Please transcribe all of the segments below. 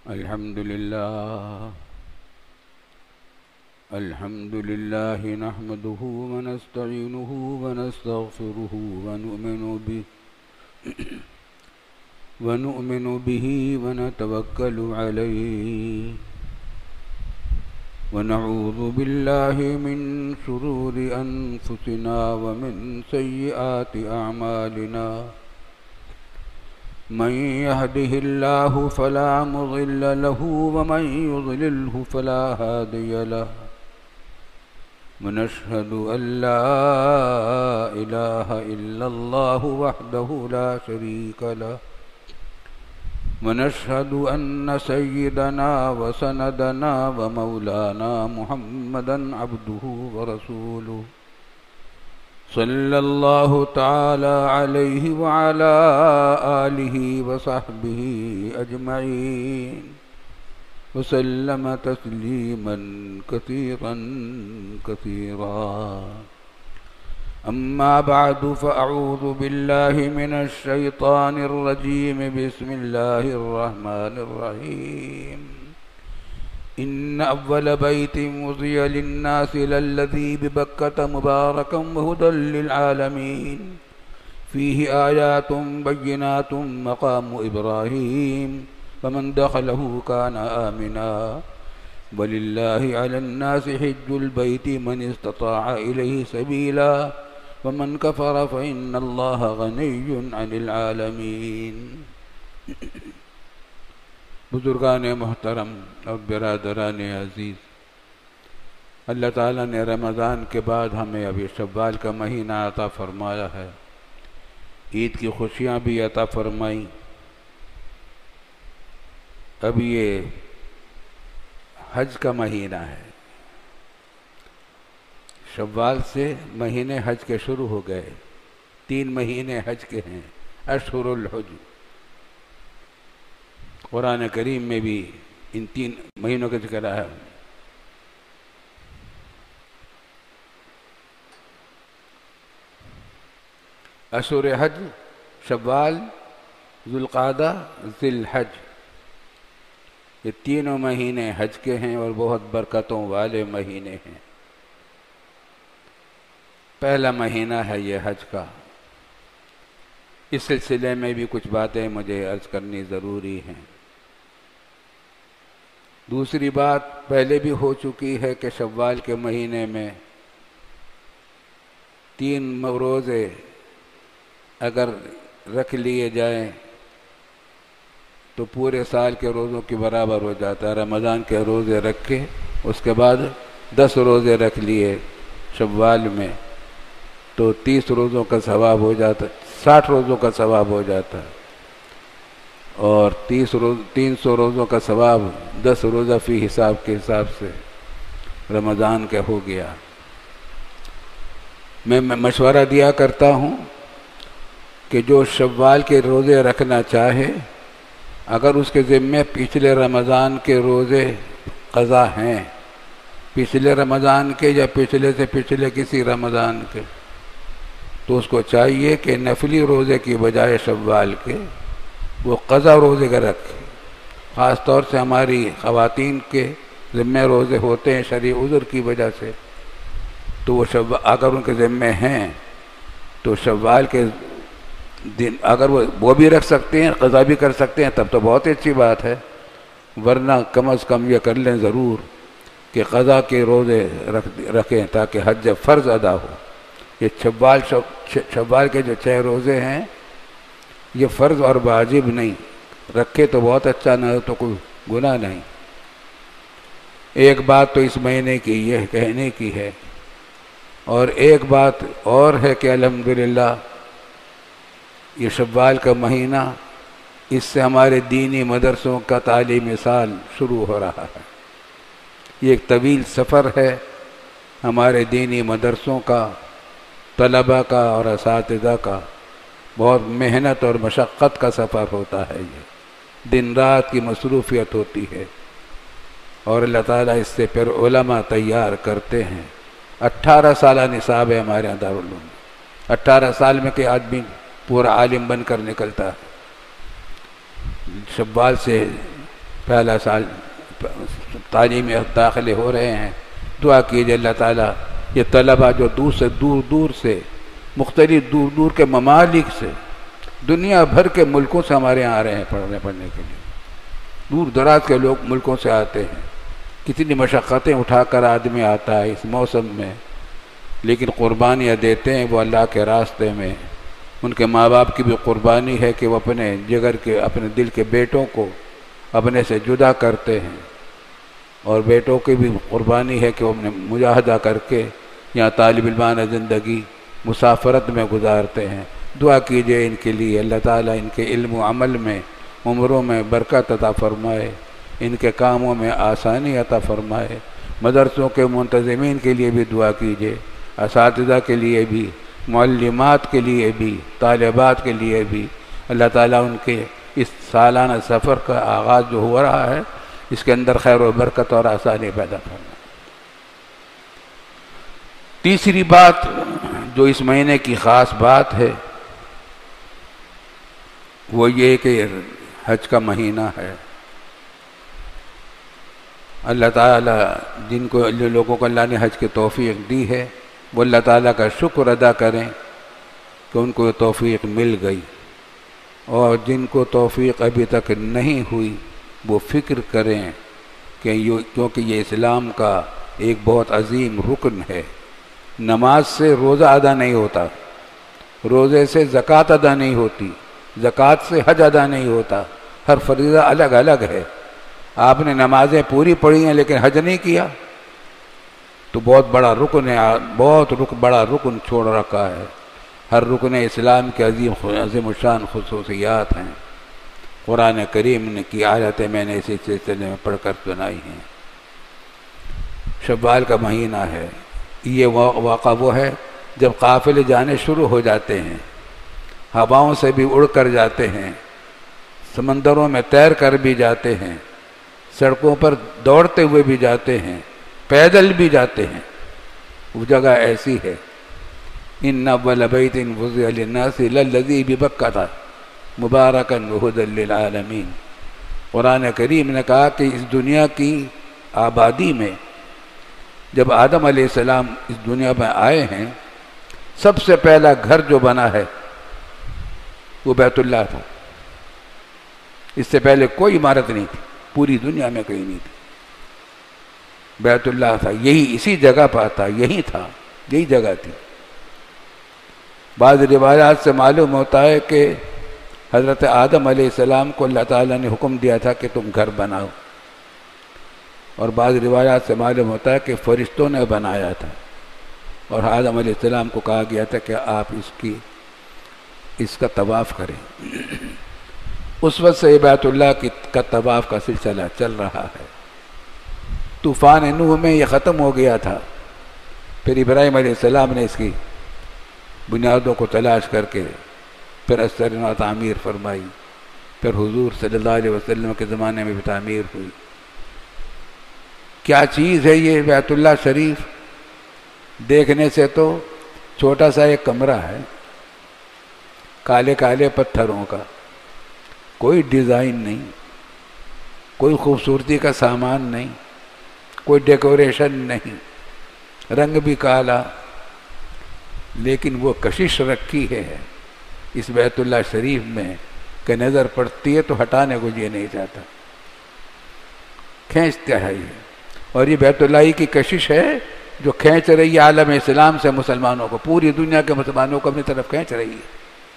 الحمد لله نحمده ونستعينه ونستغفره ونؤمن به ونتوكل عليه ونعوذ بالله من شرور أنفسنا ومن سيئات أعمالنا من يهده الله فلا مضل له ومن يضلله فلا هادي له ونشهد أن لا إله إلا الله وحده لا شريك له ونشهد أن سيدنا وسندنا ومولانا محمدا عبده ورسوله صلى الله تعالى عليه وعلى آله وصحبه أجمعين وسلم تسليما كثيرا كثيرا أما بعد فأعوذ بالله من الشيطان الرجيم بسم الله الرحمن الرحيم إن أول بيت وضع للناس للذي ببكة مباركا وهدى للعالمين فيه آيات بينات مقام إبراهيم فمن دخله كان آمنا ولله على الناس حج البيت من استطاع إليه سبيلا ومن كفر فإن الله غني عن العالمين. بزرگان محترم اور برادران عزیز، اللہ تعالیٰ نے رمضان کے بعد ہمیں ابھی شوال کا مہینہ عطا فرمایا ہے، عید کی خوشیاں بھی عطا فرمائیں. اب یہ حج کا مہینہ ہے، شوال سے مہینے حج کے شروع ہو گئے. 3 مہینے حج کے ہیں، اشہر الحج. قرآن کریم میں بھی ان 3 مہینوں کا ذکر ہے. اشہر حج شوال، ذوالقعدہ، ذی الحج، یہ تینوں مہینے حج کے ہیں اور بہت برکتوں والے مہینے ہیں. پہلا مہینہ ہے یہ حج کا. اس سلسلے میں بھی کچھ باتیں مجھے عرض کرنی ضروری ہیں. دوسری بات پہلے بھی ہو چکی ہے کہ شوال کے مہینے میں 3 روزے اگر رکھ لیے جائیں تو پورے سال کے روزوں کے برابر ہو جاتا ہے. رمضان کے روزے رکھ کے اس کے بعد 10 روزے رکھ لیے شوال میں تو 30 روزوں کا ثواب ہو جاتا، 60 روزوں کا ثواب ہو جاتا ہے. اور 300 روزوں کا ثواب 10 روزہ فی حساب کے حساب سے رمضان کا ہو گیا. میں مشورہ دیا کرتا ہوں کہ جو شوال کے روزے رکھنا چاہے، اگر اس کے ذمے پچھلے رمضان کے روزے قضا ہیں، پچھلے رمضان کے یا پچھلے سے پچھلے کسی رمضان کے، تو اس کو چاہیے کہ نفلی روزے کی بجائے شوال کے وہ قضا روزے کا رکھے. خاص طور سے ہماری خواتین کے ذمے روزے ہوتے ہیں شرعی عذر کی وجہ سے، تو وہ اگر ان کے ذمے ہیں تو شوال کے دن اگر وہ بھی رکھ سکتے ہیں، قضا بھی کر سکتے ہیں، تب تو بہت اچھی بات ہے. ورنہ کم از کم یہ کر لیں ضرور کہ قضا کے روزے رکھیں تاکہ حج فرض ادا ہو. یہ شوال کے جو 6 روزے ہیں یہ فرض اور واجب نہیں. رکھے تو بہت اچھا، نہ ہو تو کوئی گناہ نہیں. ایک بات تو اس مہینے کی یہ کہنے کی ہے، اور ایک بات اور ہے کہ الحمدللہ یہ شوال کا مہینہ، اس سے ہمارے دینی مدرسوں کا تعلیمی سال شروع ہو رہا ہے. یہ ایک طویل سفر ہے ہمارے دینی مدرسوں کا، طلباء کا اور اساتذہ کا. بہت محنت اور مشقت کا سفر ہوتا ہے. یہ دن رات کی مصروفیت ہوتی ہے اور اللہ تعالیٰ اس سے پھر علماء تیار کرتے ہیں. 18 سالہ نصاب ہے ہمارے یہاں دارالعلوم میں. 18 سال میں کہ آدمی پورا عالم بن کر نکلتا ہے. شوال سے پہلا سال تعلیم داخلے ہو رہے ہیں، دعا کیجیے اللہ تعالیٰ یہ طلبہ جو دور سے مختلف دور کے ممالک سے، دنیا بھر کے ملکوں سے ہمارے یہاں آ رہے ہیں پڑھنے کے لیے، دور دراز کے لوگ ملکوں سے آتے ہیں، کتنی مشقتیں اٹھا کر آدمی آتا ہے اس موسم میں، لیکن قربانیاں دیتے ہیں وہ اللہ کے راستے میں۔ ان کے ماں باپ کی بھی قربانی ہے کہ وہ اپنے جگر کے، اپنے دل کے بیٹوں کو اپنے سے جدا کرتے ہیں، اور بیٹوں کی بھی قربانی ہے کہ وہ اپنے مجاہدہ کر کے یہاں طالب علمانہ زندگی مسافرت میں گزارتے ہیں۔ دعا کیجئے ان کے لیے، اللہ تعالیٰ ان کے علم و عمل میں، عمروں میں برکت عطا فرمائے، ان کے کاموں میں آسانی عطا فرمائے۔ مدرسوں کے منتظمین کے لیے بھی دعا کیجئے، اساتذہ کے لیے بھی، معلمات کے لیے بھی، طالبات کے لیے بھی، اللہ تعالیٰ ان کے اس سالانہ سفر کا آغاز جو ہو رہا ہے اس کے اندر خیر و برکت اور آسانی پیدا کرنا۔ تیسری بات جو اس مہینے کی خاص بات ہے وہ یہ کہ حج کا مہینہ ہے۔ اللہ تعالیٰ جو لوگوں کو اللہ نے حج کی توفیق دی ہے وہ اللہ تعالیٰ کا شکر ادا کریں کہ ان کو یہ توفیق مل گئی، اور جن کو توفیق ابھی تک نہیں ہوئی وہ فکر کریں کہ کیونکہ یہ اسلام کا ایک بہت عظیم رکن ہے۔ نماز سے روزہ ادا نہیں ہوتا، روزے سے زکوٰۃ ادا نہیں ہوتی، زکوٰۃ سے حج ادا نہیں ہوتا، ہر فریضہ الگ الگ ہے۔ آپ نے نمازیں پوری پڑھی ہیں لیکن حج نہیں کیا تو بہت بڑا رکن ہے، بہت بڑا رکن چھوڑ رکھا ہے۔ ہر رکن اسلام کے عظیم الشان خصوصیات ہیں۔ قرآن کریم نے کی آیتیں میں نے اسی سلسلے میں پڑھ کر سنائی ہیں۔ شوال کا مہینہ ہے، یہ واقعہ وہ ہے جب قافلے جانے شروع ہو جاتے ہیں، ہواؤں سے بھی اڑ کر جاتے ہیں، سمندروں میں تیر کر بھی جاتے ہیں، سڑکوں پر دوڑتے ہوئے بھی جاتے ہیں، پیدل بھی جاتے ہیں۔ وہ جگہ ایسی ہے، ان اول بیت وضع للناس للذی ببکۃ مبارکا وہدی للعالمین۔ قرآن کریم نے کہا کہ اس دنیا کی آبادی میں جب آدم علیہ السلام اس دنیا میں آئے ہیں سب سے پہلا گھر جو بنا ہے وہ بیت اللہ تھا۔ اس سے پہلے کوئی عمارت نہیں تھی، پوری دنیا میں کہیں نہیں تھی، بیت اللہ تھا، یہی اسی جگہ پر تھا، یہی تھا، یہی جگہ تھی۔ بعض روایات سے معلوم ہوتا ہے کہ حضرت آدم علیہ السلام کو اللہ تعالیٰ نے حکم دیا تھا کہ تم گھر بناؤ، اور بعض روایات سے معلوم ہوتا ہے کہ فرشتوں نے بنایا تھا، اور آدم علیہ السلام کو کہا گیا تھا کہ آپ اس کا طواف کریں۔ اس وقت سے بیت اللہ کا طواف کا سلسلہ چل رہا ہے۔ طوفان نوح میں یہ ختم ہو گیا تھا، پھر ابراہیم علیہ السلام نے اس کی بنیادوں کو تلاش کر کے پھر اثر و تعمیر فرمائی، پھر حضور صلی اللہ علیہ وسلم کے زمانے میں بھی تعمیر ہوئی۔ کیا چیز ہے یہ بیت اللہ شریف؟ دیکھنے سے تو چھوٹا سا ایک کمرہ ہے، کالے کالے پتھروں کا، کوئی ڈیزائن نہیں، کوئی خوبصورتی کا سامان نہیں، کوئی ڈیکوریشن نہیں، رنگ بھی کالا، لیکن وہ کشش رکھی ہے اس بیت اللہ شریف میں کہ نظر پڑتی ہے تو ہٹانے کو یہ نہیں چاہتا، کھینچتا ہے یہ۔ اور یہ بیت اللہ کی کشش ہے جو کھینچ رہی ہے عالم اسلام سے مسلمانوں کو، پوری دنیا کے مسلمانوں کو اپنی طرف کھینچ رہی ہے۔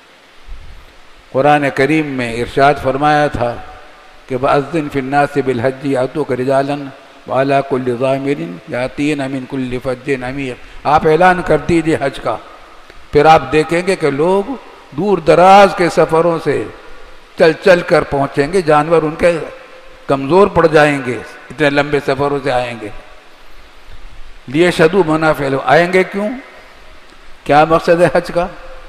قرآن کریم میں ارشاد فرمایا تھا کہ وَأَذِّن فِي النَّاسِ بِالْحَجِّ يَأْتُوكَ رِجَالًا وَعَلَىٰ كُلِّ ضَامِرٍ يَأْتِينَ مِنْ كُلِّ فَجٍّ عَمِيقٍ۔ آپ اعلان کر دیجئے حج کا، پھر آپ دیکھیں گے کہ لوگ دور دراز کے سفروں سے چل چل کر پہنچیں گے، جانور ان کے کمزور پڑ جائیں گے، اتنے لمبے سفروں سے آئیں گے۔ لیشہدوا منافع لہم، آئیں گے کیوں؟ کیا مقصد ہے حج کا؟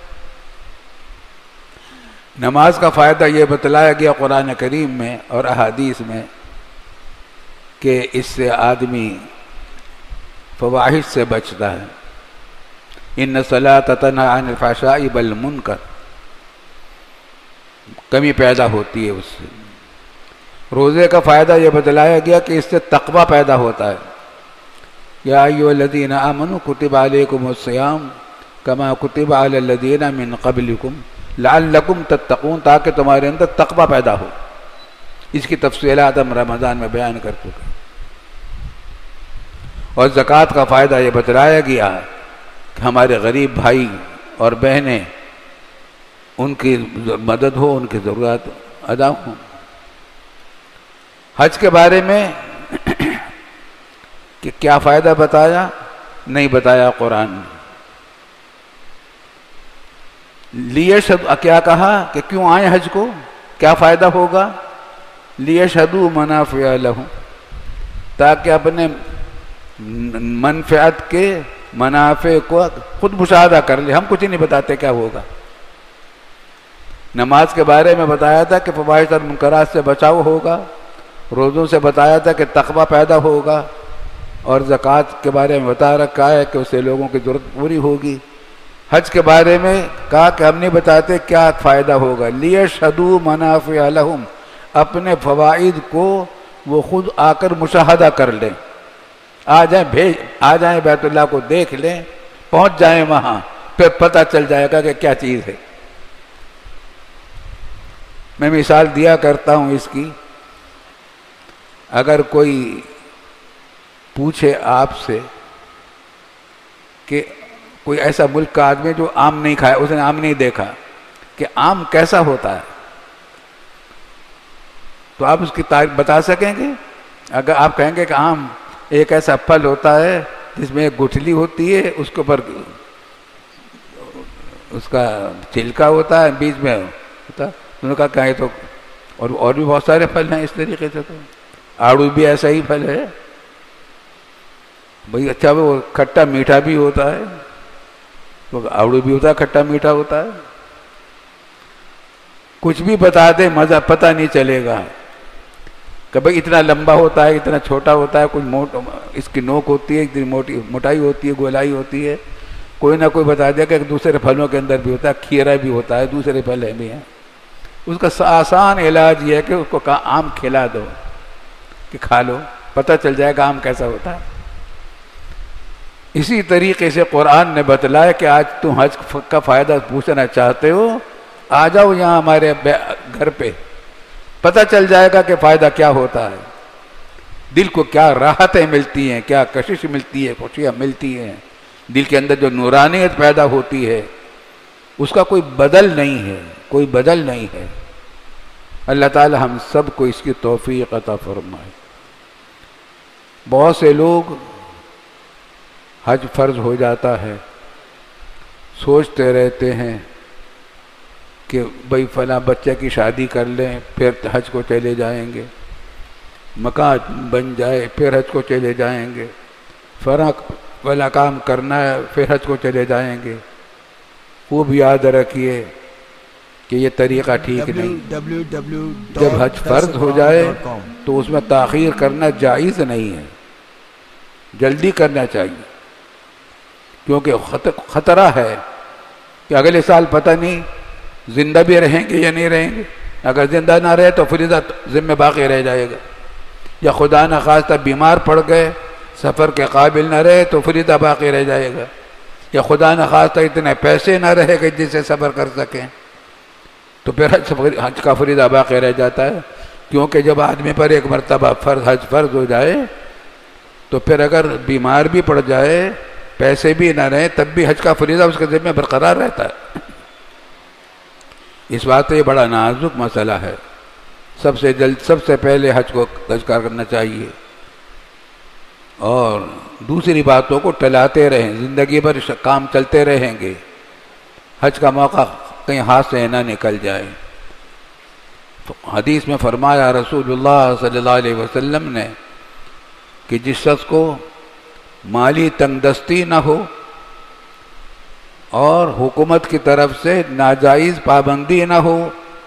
نماز کا فائدہ یہ بتلایا گیا قرآن کریم میں اور احادیث میں کہ اس سے آدمی فواحش سے بچتا ہے۔ ان الصلاۃ تنہی عن الفحشاء والمنکر، کمی پیدا ہوتی ہے اس سے۔ روزے کا فائدہ یہ بتلایا گیا کہ اس سے تقوی پیدا ہوتا ہے. یا ایھا الذین آمنوا کتب علیکم الصیام کما کتب علی الذین من قبلکم لعلکم تتقون، تاکہ تمہارے اندر تقوی پیدا ہو. اس کی تفصیلات ہم رمضان میں بیان کر چکے. اور زکوٰۃ کا فائدہ یہ بتلایا گیا کہ ہمارے غریب بھائی اور بہنیں، ان کی مدد ہو، ان کی ضرورت ادا ہوں. حج کے بارے میں کہ کیا فائدہ بتایا؟ نہیں بتایا قرآن نے. کیا کہا کہ کیوں آئے حج کو، کیا فائدہ ہوگا؟ لیشہدوا منافع لہم، تاکہ اپنے منفعت کے منافع کو خود مشاہدہ کر لے. ہم کچھ نہیں بتاتے کیا ہوگا. نماز کے بارے میں بتایا تھا کہ فواحش اور منکرات سے بچاؤ ہوگا. روزوں سے بتایا تھا کہ تقوی پیدا ہوگا. اور زکوٰۃ کے بارے میں بتا رکھا ہے کہ اس سے لوگوں کی ضرورت پوری ہوگی. حج کے بارے میں کہا کہ ہم نہیں بتاتے کیا فائدہ ہوگا. لیشہدوا منافع لہم، اپنے فوائد کو وہ خود آ کر مشاہدہ کر لیں. آ جائیں بیت اللہ کو دیکھ لیں، پہنچ جائیں وہاں، پھر پتہ چل جائے گا کہ کیا چیز ہے. میں مثال دیا کرتا ہوں اس کی. اگر کوئی پوچھے آپ سے کہ کوئی ایسا ملک کا آدمی جو آم نہیں کھایا، اس نے آم نہیں دیکھا، کہ آم کیسا ہوتا ہے، تو آپ اس کی تعریف بتا سکیں گے؟ اگر آپ کہیں گے کہ آم ایک ایسا پھل ہوتا ہے جس میں ایک گٹھلی ہوتی ہے، اس کے اوپر اس کا چھلکا ہوتا ہے، بیچ میں ہوتا ہے، انہوں نے کہا کہ تو اور بھی بہت سارے پھل ہیں اس طریقے سے. تو آڑو بھی ایسا ہی پھل ہے بھئی. اچھا وہ کھٹا میٹھا بھی ہوتا ہے، وہ آڑو بھی ہوتا ہے، کھٹا میٹھا ہوتا ہے. کچھ بھی بتا دے مزہ پتہ نہیں چلے گا کہ بھئی اتنا لمبا ہوتا ہے، اتنا چھوٹا ہوتا ہے، کچھ اس کی نوک ہوتی ہے، اتنی موٹائی ہوتی ہے، گولائی ہوتی ہے. کوئی نہ کوئی بتا دے کہ دوسرے پھلوں کے اندر بھی ہوتا ہے، کھیرا بھی ہوتا ہے، دوسرے پھل بھی ہیں. اس کا آسان علاج یہ ہے کہ اس کو آم کھلا دو کہ کھا لو، پتہ چل جائے گا آم کیسا ہوتا ہے. اسی طریقے سے قرآن نے بتلایا کہ آج تم حج کا فائدہ پوچھنا چاہتے ہو، آ جاؤ یہاں ہمارے گھر پہ، پتہ چل جائے گا کہ فائدہ کیا ہوتا ہے. دل کو کیا راحتیں ملتی ہیں، کیا کشش ملتی ہے، خوشیاں ملتی ہیں. دل کے اندر جو نورانیت پیدا ہوتی ہے اس کا کوئی بدل نہیں ہے، کوئی بدل نہیں ہے. اللہ تعالی ہم سب کو اس کی توفیق عطا فرمائے. بہت سے لوگ حج فرض ہو جاتا ہے، سوچتے رہتے ہیں کہ بھئی فلاں بچے کی شادی کر لیں پھر حج کو چلے جائیں گے، مکان بن جائے پھر حج کو چلے جائیں گے، فلاں کام کرنا ہے پھر حج کو چلے جائیں گے. خوب یاد رکھیے کہ یہ طریقہ ٹھیک نہیں. جب حج فرض ہو جائے تو اس میں تاخیر کرنا جائز نہیں ہے، جلدی کرنا چاہیے. کیونکہ خطرہ ہے کہ اگلے سال پتہ نہیں زندہ بھی رہیں گے یا نہیں رہیں گے. اگر زندہ نہ رہے تو فریضہ ذمہ باقی رہ جائے گا، یا خدا نخواستہ بیمار پڑ گئے، سفر کے قابل نہ رہے تو فریضہ باقی رہ جائے گا، یا خدا نخواستہ اتنے پیسے نہ رہے کہ جس سے سفر کر سکیں تو پھر حج کا فریضہ باقی رہ جاتا ہے. کیونکہ جب آدمی پر ایک مرتبہ حج فرض ہو جائے تو پھر اگر بیمار بھی پڑ جائے، پیسے بھی نہ رہے، تب بھی حج کا فریضہ اس کے ذمہ برقرار رہتا ہے. اس بات یہ بڑا نازک مسئلہ ہے. سب سے پہلے حج کو کرنا چاہیے، اور دوسری باتوں کو ٹلاتے رہیں. زندگی بھر کام چلتے رہیں گے، حج کا موقع کہیں ہاتھ سے نہ نکل جائے. تو حدیث میں فرمایا رسول اللہ صلی اللہ علیہ وسلم نے کہ جس شخص کو مالی تنگ دستی نہ ہو اور حکومت کی طرف سے ناجائز پابندی نہ ہو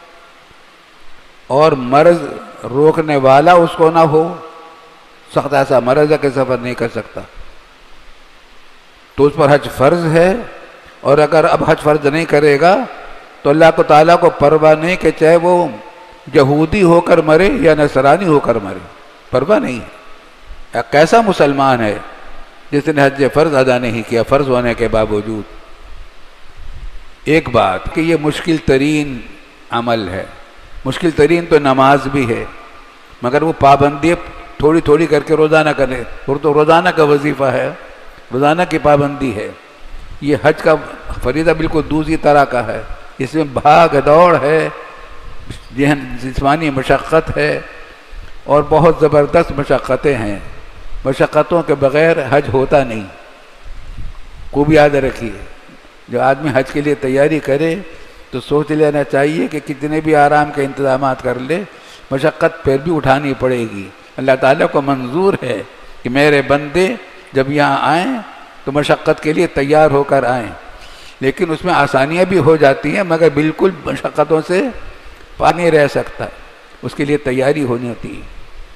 اور مرض روکنے والا اس کو نہ ہو، سخت ایسا مرض ہے کہ سفر نہیں کر سکتا، تو اس پر حج فرض ہے. اور اگر اب حج فرض نہیں کرے گا تو اللہ کو تعالیٰ کو پرواہ نہیں کہ چاہے وہ یہودی ہو کر مرے یا نصرانی ہو کر مرے، پرواہ نہیں ہے۔ کیسا مسلمان ہے جس نے حج فرض ادا نہیں کیا فرض ہونے کے باوجود؟ ایک بات کہ یہ مشکل ترین عمل ہے، مشکل ترین تو نماز بھی ہے، مگر وہ پابندی تھوڑی تھوڑی کر کے روزانہ کرے، اور تو روزانہ کا وظیفہ ہے، روزانہ کی پابندی ہے۔ یہ حج کا فریضہ بالکل دوسری طرح کا ہے، اس میں بھاگ دوڑ ہے، جسمانی مشقت ہے، اور بہت زبردست مشقتیں ہیں۔ مشقتوں کے بغیر حج ہوتا نہیں، خوب یاد رکھیے۔ جو آدمی حج کے لیے تیاری کرے تو سوچ لینا چاہیے کہ کتنے بھی آرام کے انتظامات کر لے، مشقت پھر بھی اٹھانی پڑے گی۔ اللہ تعالیٰ کو منظور ہے کہ میرے بندے جب یہاں آئیں تو مشقت کے لیے تیار ہو کر آئیں، لیکن اس میں آسانیاں بھی ہو جاتی ہیں، مگر بالکل مشقتوں سے پار نہیں رہ سکتا، اس کے لیے تیاری ہونی ہوتی ہے۔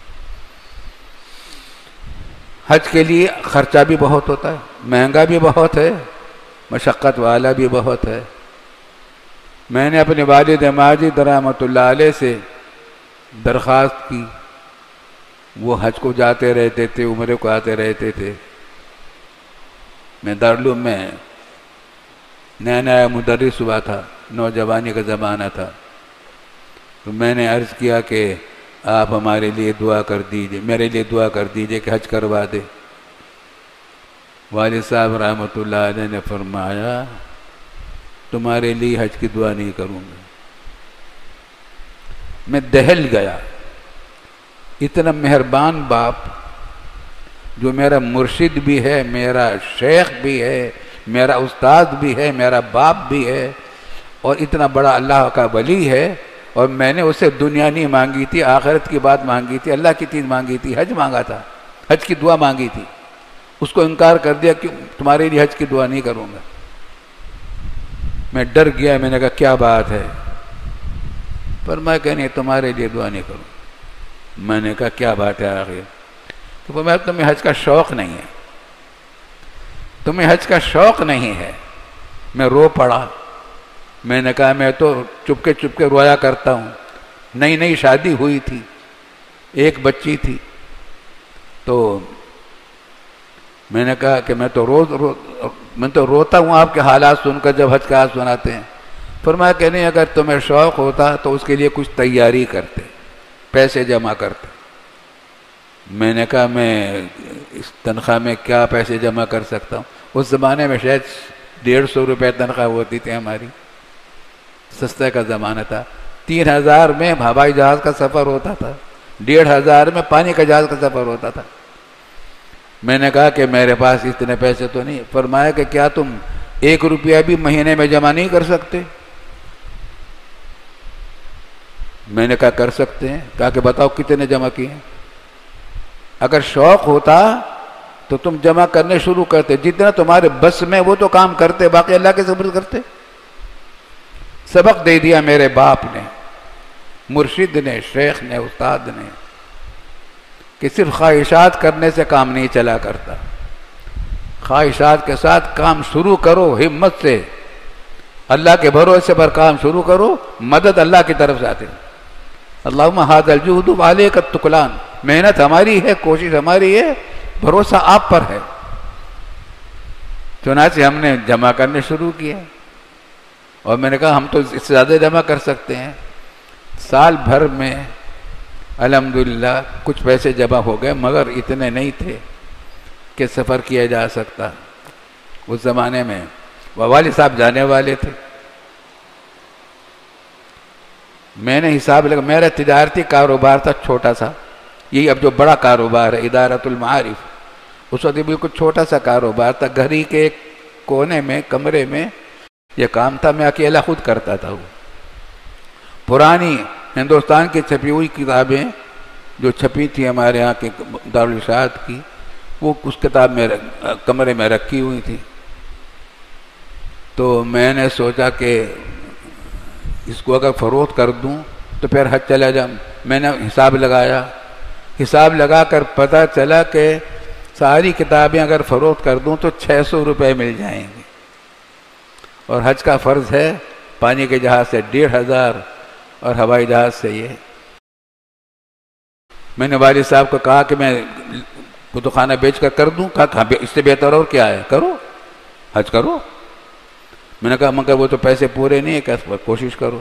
حج کے لیے خرچہ بھی بہت ہوتا ہے، مہنگا بھی بہت ہے، مشقت والا بھی بہت ہے۔ میں نے اپنے والد ماجد رحمۃ اللہ علیہ سے درخواست کی، وہ حج کو جاتے رہتے تھے، عمرے کو آتے رہتے تھے۔ میں دارالعلوم میں نیا نیا مدرس ہوا تھا، نوجوانی کا زمانہ تھا، تو میں نے عرض کیا کہ آپ ہمارے لیے دعا کر دیجئے، میرے لیے دعا کر دیجئے کہ حج کروا دے۔ والد صاحب رحمۃ اللہ علیہ نے فرمایا تمہارے لیے حج کی دعا نہیں کروں گا۔ میں دہل گیا، اتنا مہربان باپ جو میرا مرشد بھی ہے، میرا شیخ بھی ہے، میرا استاد بھی ہے، میرا باپ بھی ہے، اور اتنا بڑا اللہ کا ولی ہے، اور میں نے اسے دنیا نہیں مانگی تھی، آخرت کی بات مانگی تھی، اللہ کی چیز مانگی تھی، حج مانگا تھا، حج کی دعا مانگی تھی، اس کو انکار کر دیا کہ تمہارے لیے حج کی دعا نہیں کروں گا۔ میں ڈر گیا، میں نے کہا کیا بات ہے؟ فرمایا کہ نہیں تمہارے لیے دعا نہیں کروں۔ میں نے کہا کیا بات ہے آخر؟ تو فرمایا تمہیں حج کا شوق نہیں ہے، تمہیں حج کا شوق نہیں ہے۔ میں رو پڑا، میں نے کہا میں تو چپکے چپکے رویا کرتا ہوں، نئی نئی شادی ہوئی تھی، ایک بچی تھی، تو میں نے کہا کہ میں تو روتا ہوں آپ کے حالات سن کر جب حج کا حال سناتے ہیں۔ فرمایا کہ نہیں اگر تمہیں شوق ہوتا تو اس کے لیے کچھ تیاری کرتے، پیسے جمع کرتے۔ میں نے کہا میں اس تنخواہ میں کیا پیسے جمع کر سکتا ہوں؟ اس زمانے میں شاید 150 روپے تنخواہ ہوتی تھی ہماری، سستے کا زمانہ تھا۔ 3000 میں ہوائی جہاز کا سفر ہوتا تھا، 1500 میں پانی کا جہاز کا سفر ہوتا تھا۔ میں نے کہا کہ میرے پاس اتنے پیسے تو نہیں۔ فرمایا کہ کیا تم 1 روپیہ بھی مہینے میں جمع نہیں کر سکتے؟ میں نے کہا کر سکتے ہیں۔ کہا کہ بتاؤ کتنے جمع کیے ہیں؟ اگر شوق ہوتا تو تم جمع کرنے شروع کرتے، جتنا تمہارے بس میں وہ تو کام کرتے، باقی اللہ کے سبب کرتے۔ سبق دے دیا میرے باپ نے، مرشد نے، شیخ نے، استاد نے، کہ صرف خواہشات کرنے سے کام نہیں چلا کرتا، خواہشات کے ساتھ کام شروع کرو، ہمت سے اللہ کے بھروسے پر کام شروع کرو، مدد اللہ کی طرف سے آتے۔ اللہم ھذا الجہد وعلیک التکلان، محنت ہماری ہے، کوشش ہماری ہے، بھروسہ آپ پر ہے۔ چنانچہ ہم نے جمع کرنے شروع کیا، اور میں نے کہا ہم تو اس سے زیادہ جمع کر سکتے ہیں۔ سال بھر میں الحمدللہ کچھ پیسے جمع ہو گئے، مگر اتنے نہیں تھے کہ سفر کیا جا سکتا۔ اس زمانے میں والد صاحب جانے والے تھے، میں نے حساب لگا، میرا تجارتی کاروبار تھا چھوٹا سا، یہی اب جو بڑا کاروبار ہے ادارۃ المعارف، اس وقت بالکل چھوٹا سا کاروبار تھا، گھر ہی کے ایک کونے میں کمرے میں یہ کام تھا، میں اکیلا خود کرتا تھا۔ وہ پرانی ہندوستان کی چھپی ہوئی کتابیں جو چھپی تھی ہمارے ہاں کے دارالارشاد کی، وہ اس کتاب میں کمرے میں رکھی ہوئی تھی۔ تو میں نے سوچا کہ اس کو اگر فروخت کر دوں تو پھر حج چلا جاؤں۔ میں نے حساب لگایا، حساب لگا کر پتہ چلا کہ ساری کتابیں اگر فروخت کر دوں تو 600 روپے مل جائیں گے، اور حج کا فرض ہے پانی کے جہاز سے 1500، اور ہوائی جہاز سے یہ. میں نے والد صاحب کو کہا کہ میں کتب خانہ بیچ کر دوں. کہا اس سے بہتر اور کیا ہے، کرو حج کرو. میں نے کہا مگر وہ تو پیسے پورے نہیں ہے، کہ اس پر کوشش کرو.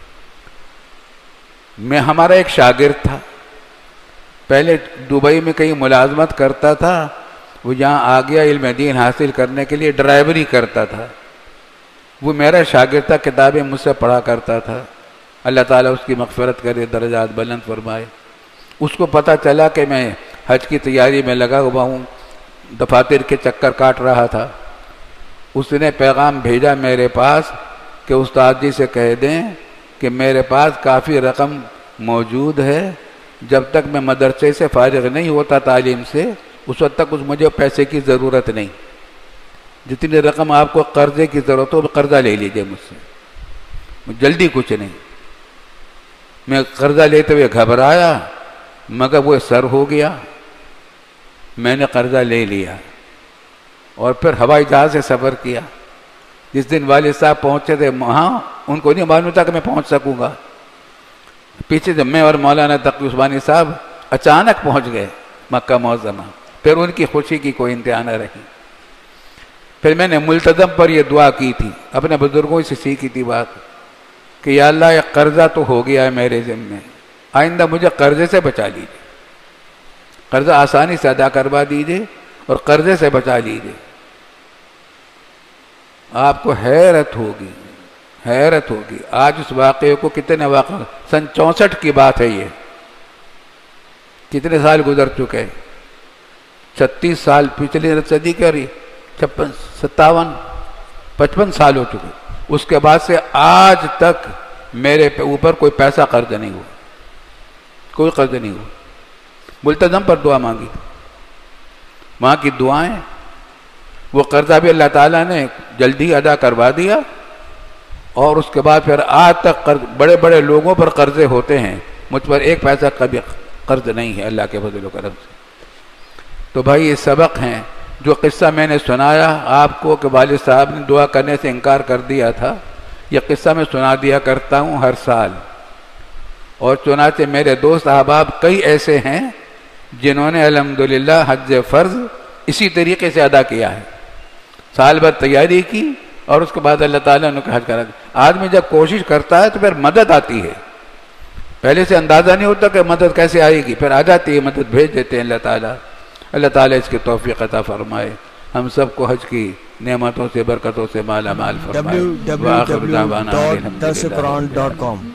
ہمارا ایک شاگرد تھا، پہلے دبئی میں کہیں ملازمت کرتا تھا، وہ یہاں آ گیا علم دین حاصل کرنے کے لیے، ڈرائیوری کرتا تھا. وہ میرا شاگرد تھا، کتابیں مجھ سے پڑھا کرتا تھا. اللہ تعالیٰ اس کی مغفرت کرے، درجات بلند فرمائے. اس کو پتہ چلا کہ میں حج کی تیاری میں لگا ہوا ہوں، دفاتر کے چکر کاٹ رہا تھا. اس نے پیغام بھیجا میرے پاس کہ استاد جی سے کہہ دیں کہ میرے پاس کافی رقم موجود ہے، جب تک میں مدرسے سے فارغ نہیں ہوتا تعلیم سے، اس وقت تک مجھے پیسے کی ضرورت نہیں. جتنی رقم آپ کو قرضے کی ضرورت ہو قرضہ لے لیجئے مجھ سے، جلدی کچھ نہیں. میں قرضہ لیتے ہوئے گھبرایا، مگر وہ سر ہو گیا. میں نے قرضہ لے لیا اور پھر ہوائی جہاز سے سفر کیا. جس دن والد صاحب پہنچے تھے وہاں، ان کو نہیں معلوم تھا کہ میں پہنچ سکوں گا. پیچھے سے میں اور مولانا تقی عثمانی صاحب اچانک پہنچ گئے مکہ معظمہ. پھر ان کی خوشی کی کوئی انتہا نہ رہی. پھر میں نے ملتزم پر یہ دعا کی تھی، اپنے بزرگوں سے سیکھی تھی بات، کہ یا اللہ یہ قرضہ تو ہو گیا ہے میرے ذمے، آئندہ مجھے قرضے سے بچا لیجیے. قرضہ آسانی سے ادا کروا دیجیے اور قرضے سے بچا لیجیے. آپ کو حیرت ہوگی، حیرت ہوگی. آج اس واقعے کو کتنے واقع، سن 64 کی بات ہے یہ، کتنے سال گزر چکے، 36 سال پچھلی صدی کے، 57 55 سال ہو چکے. اس کے بعد سے آج تک میرے اوپر کوئی پیسہ قرض نہیں ہوا، کوئی قرض نہیں ہوا. ملتزم پر دعا مانگی، وہاں کی دعائیں، وہ قرضہ بھی اللہ تعالیٰ نے جلدی ادا کروا دیا. اور اس کے بعد پھر آج تک بڑے بڑے لوگوں پر قرضے ہوتے ہیں، مجھ پر ایک پیسہ کبھی قرض نہیں ہے اللہ کے فضل و کرم سے. تو بھائی یہ سبق ہیں. جو قصہ میں نے سنایا آپ کو کہ والد صاحب نے دعا کرنے سے انکار کر دیا تھا، یہ قصہ میں سنا دیا کرتا ہوں ہر سال. اور چنانچہ میرے دوست احباب کئی ایسے ہیں جنہوں نے الحمدللہ حج فرض اسی طریقے سے ادا کیا ہے. سال بھر تیاری کی اور اس کے بعد اللہ تعالیٰ نے حج کرا دیا. آدمی جب کوشش کرتا ہے تو پھر مدد آتی ہے. پہلے سے اندازہ نہیں ہوتا کہ مدد کیسے آئے گی، پھر آ جاتی ہے، مدد بھیج دیتے ہیں اللہ تعالیٰ. اللہ تعالیٰ اس کی توفیق عطا فرمائے، ہم سب کو حج کی نعمتوں سے برکتوں سے مالا مال فرمائے. www.darsulquran.com